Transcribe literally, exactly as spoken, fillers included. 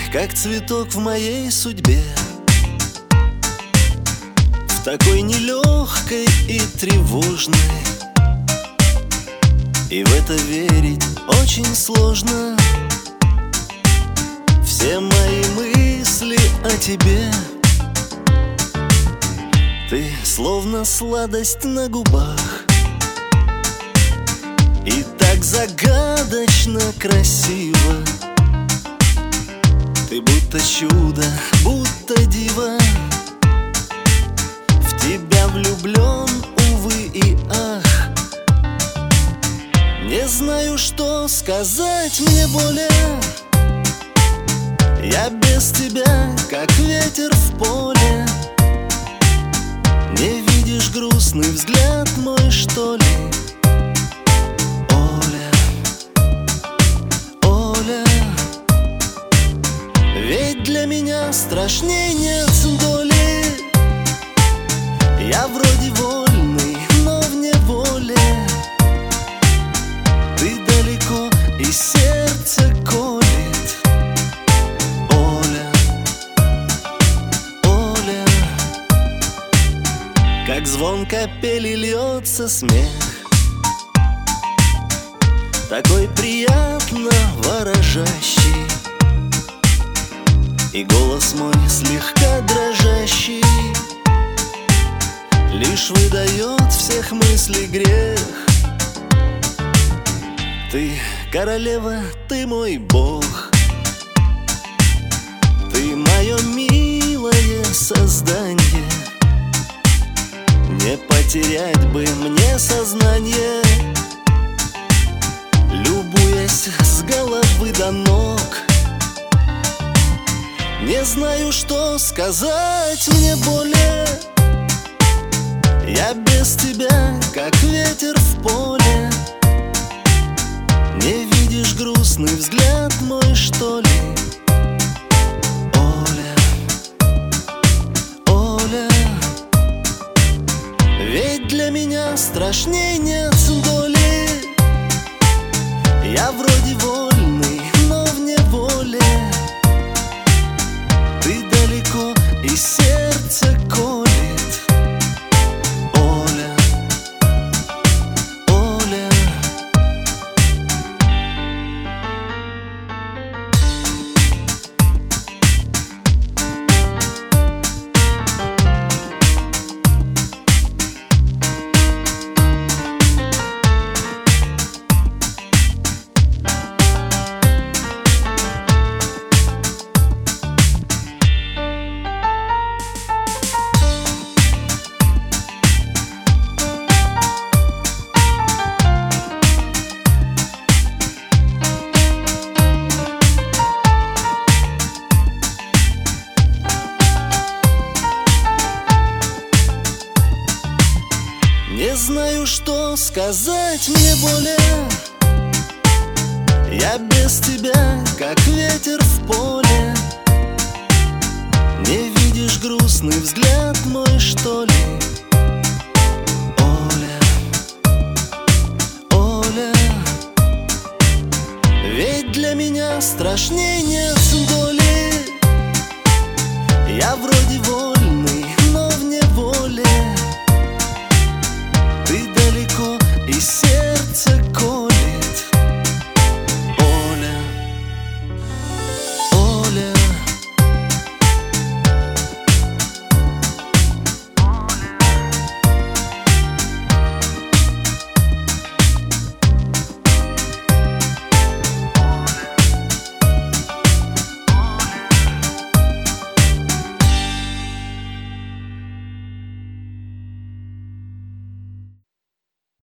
как цветок в моей судьбе, в такой нелегкой и тревожной. И в это верить очень сложно. Все мои мысли о тебе, ты словно сладость на губах, и так загадочно красиво. Ты будто чудо, будто дива. В тебя влюблен, увы и ах. Не знаю, что сказать мне более. Я без тебя, как ветер в поле. Не видишь грустный взгляд мой, что ли? Оля, Оля, ведь для меня страшней нет доли. Я вроде вольный, но в неволе. Ты далеко, и сердце колет. Оля, Оля, как звон капели льется смех, такой приятно ворожащий, и голос мой слегка дрожащий лишь выдает всех мыслей грех. Ты королева, ты мой бог, ты мое милое создание. Не потерять бы мне сознание, любуясь с головы до ног. Не знаю, что сказать мне более. Я без тебя, как ветер в поле. Не видишь грустный взгляд мой, что ли? Оля, Оля, ведь для меня страшней нет доли. Я вроде вольный, но в неволе. Ты далеко, и сердце колет. Оля, Оля, не знаю, что сказать мне более. Я без тебя, как ветер в поле. Не видишь грустный взгляд мой, что ли? Оля, Оля, ведь для меня страшней нет